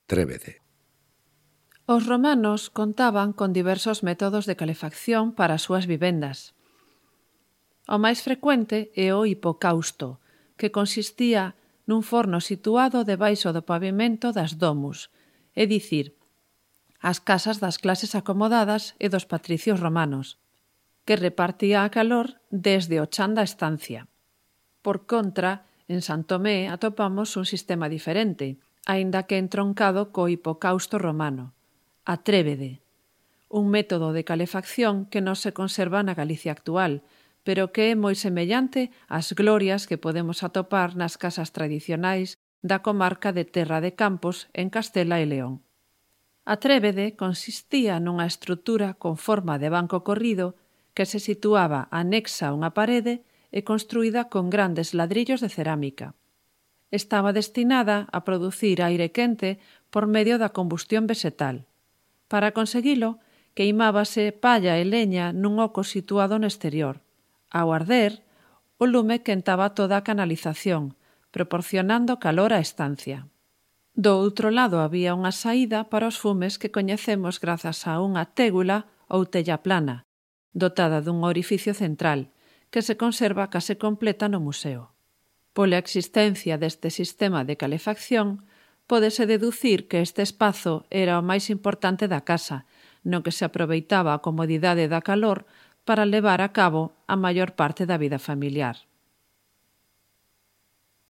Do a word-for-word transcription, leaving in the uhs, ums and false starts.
Trévede. Os romanos contaban con diversos métodos de calefacción para as súas vivendas. O máis frecuente é o hipocausto, que consistía nun forno situado debaixo do pavimento das domus, é dicir, as casas das clases acomodadas e dos patricios romanos, que repartía a calor desde o chan da estancia. Por contra, en San Tomé atopamos un sistema diferente, aínda que entroncado co hipocausto romano, a trévede, un método de calefacción que non se conserva na Galicia actual, pero que é moi semellante ás glorias que podemos atopar nas casas tradicionais da comarca de Terra de Campos en Castela e León. A trévede consistía nunha estrutura con forma de banco corrido que se situaba anexa a unha parede e construída con grandes ladrillos de cerámica. Estaba destinada a producir aire quente por medio da combustión vegetal. Para conseguilo, queimábase palla e leña nun oco situado no exterior. Ao arder, o lume quentaba toda a canalización, proporcionando calor á estancia. Do outro lado había unha saída para os fumes que coñecemos grazas a unha tégula ou tella plana, dotada dun orificio central, que se conserva case completa no museo. Pola existencia deste sistema de calefacción, pódese deducir que este espazo era o máis importante da casa, no que se aproveitaba a comodidade da calor para levar a cabo a maior parte da vida familiar.